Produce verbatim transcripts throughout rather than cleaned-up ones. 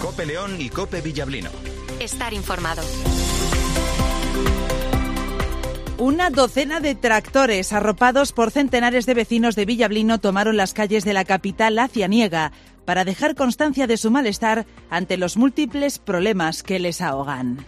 COPE León y COPE Villablino. Estar informado. Una docena de tractores arropados por centenares de vecinos de Villablino tomaron las calles de la capital acianiega para dejar constancia de su malestar ante los múltiples problemas que les ahogan.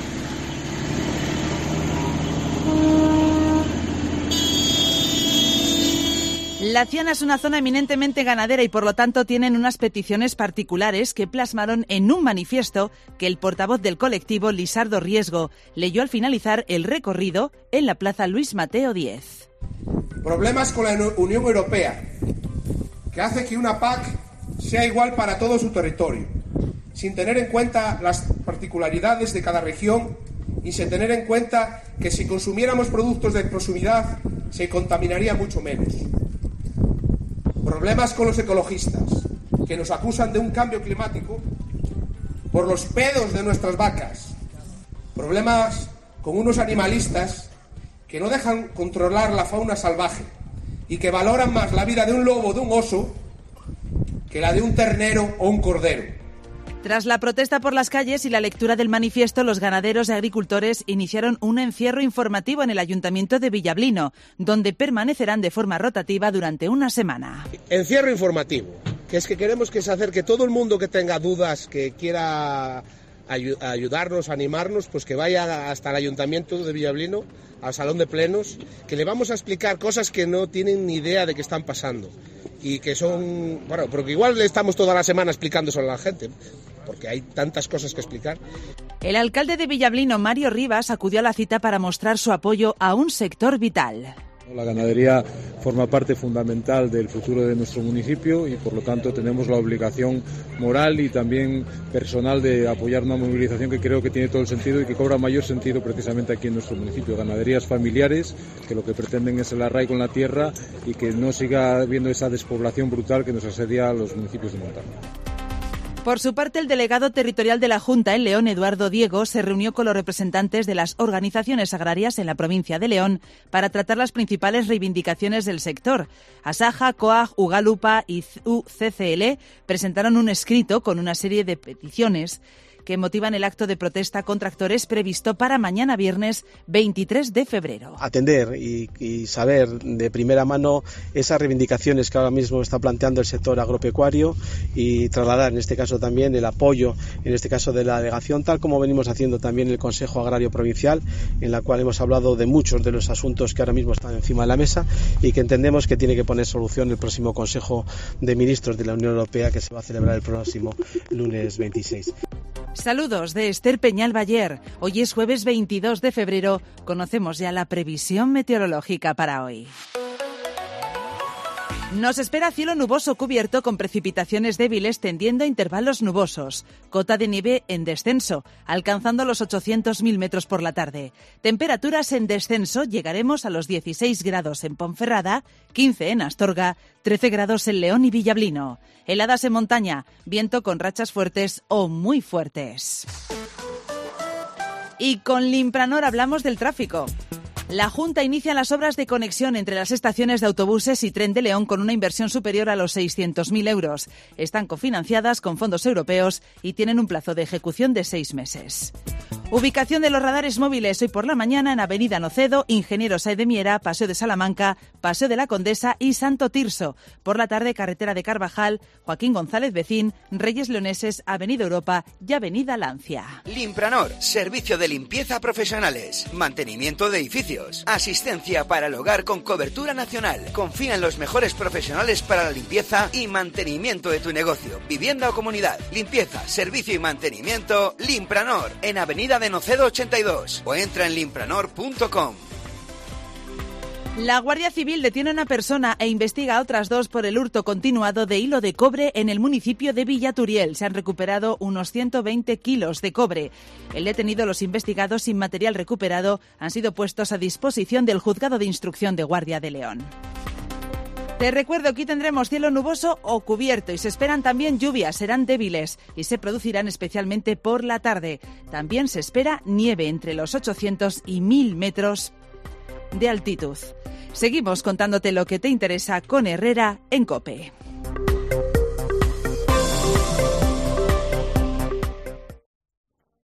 La Ciana es una zona eminentemente ganadera y por lo tanto tienen unas peticiones particulares que plasmaron en un manifiesto que el portavoz del colectivo, Lisardo Riesgo, leyó al finalizar el recorrido en la Plaza Luis Mateo diez. Problemas con la Unión Europea, que hace que una P A C sea igual para todo su territorio, sin tener en cuenta las particularidades de cada región y sin tener en cuenta que si consumiéramos productos de proximidad se contaminaría mucho menos. Problemas con los ecologistas, que nos acusan de un cambio climático por los pedos de nuestras vacas. Problemas con unos animalistas que no dejan controlar la fauna salvaje y que valoran más la vida de un lobo o de un oso que la de un ternero o un cordero. Tras la protesta por las calles y la lectura del manifiesto, los ganaderos y agricultores iniciaron un encierro informativo en el Ayuntamiento de Villablino, donde permanecerán de forma rotativa durante una semana. Encierro informativo, que es que queremos que se acerque todo el mundo que tenga dudas, que quiera ayudarnos, animarnos, pues que vaya hasta el Ayuntamiento de Villablino, al Salón de Plenos, que le vamos a explicar cosas que no tienen ni idea de que están pasando. Y que son, bueno, porque igual le estamos toda la semana explicando eso a la gente, porque hay tantas cosas que explicar. El alcalde de Villablino, Mario Rivas, acudió a la cita para mostrar su apoyo a un sector vital. La ganadería forma parte fundamental del futuro de nuestro municipio y por lo tanto tenemos la obligación moral y también personal de apoyar una movilización que creo que tiene todo el sentido y que cobra mayor sentido precisamente aquí en nuestro municipio. Ganaderías familiares que lo que pretenden es el arraigo en la tierra y que no siga habiendo esa despoblación brutal que nos asedia a los municipios de montaña. Por su parte, el delegado territorial de la Junta en León, Eduardo Diego, se reunió con los representantes de las organizaciones agrarias en la provincia de León para tratar las principales reivindicaciones del sector. Asaja, COAG, Ugalupa y U C C L presentaron un escrito con una serie de peticiones que motivan el acto de protesta con tractores previsto para mañana viernes veintitrés de febrero. Atender y, y saber de primera mano esas reivindicaciones que ahora mismo está planteando el sector agropecuario y trasladar en este caso también el apoyo, en este caso de la delegación, tal como venimos haciendo también el Consejo Agrario Provincial, en la cual hemos hablado de muchos de los asuntos que ahora mismo están encima de la mesa y que entendemos que tiene que poner solución el próximo Consejo de Ministros de la Unión Europea que se va a celebrar el próximo lunes veintiséis. Saludos de Esther Peñal Bayer. Hoy es jueves veintidós de febrero. Conocemos ya la previsión meteorológica para hoy. Nos espera cielo nuboso cubierto con precipitaciones débiles tendiendo a intervalos nubosos. Cota de nieve en descenso, alcanzando los ochocientos mil metros por la tarde. Temperaturas en descenso, llegaremos a los dieciséis grados en Ponferrada, quince en Astorga, trece grados en León y Villablino. Heladas en montaña, viento con rachas fuertes o muy fuertes. Y con Limpranor hablamos del tráfico. La Junta inicia las obras de conexión entre las estaciones de autobuses y Tren de León con una inversión superior a los seiscientos mil euros. Están cofinanciadas con fondos europeos y tienen un plazo de ejecución de seis meses. Ubicación de los radares móviles hoy por la mañana en Avenida Nocedo, Ingeniero Sáez de Miera, Paseo de Salamanca, Paseo de la Condesa y Santo Tirso. Por la tarde, Carretera de Carvajal, Joaquín González Becín, Reyes Leoneses, Avenida Europa y Avenida Lancia. Limpranor, servicio de limpieza profesionales, mantenimiento de edificios, asistencia para el hogar con cobertura nacional. Confía en los mejores profesionales para la limpieza y mantenimiento de tu negocio, vivienda o comunidad. Limpieza, servicio y mantenimiento, Limpranor, en Avenida de Nocedo ochenta y dos o entra en limpranor punto com. La Guardia Civil detiene a una persona e investiga a otras dos por el hurto continuado de hilo de cobre en el municipio de Villaturiel. Se han recuperado unos ciento veinte kilos de cobre. El detenido, los investigados sin material recuperado han sido puestos a disposición del Juzgado de Instrucción de Guardia de León. Te recuerdo que aquí tendremos cielo nuboso o cubierto y se esperan también lluvias, serán débiles y se producirán especialmente por la tarde. También se espera nieve entre los ochocientos y mil metros de altitud. Seguimos contándote lo que te interesa con Herrera en COPE.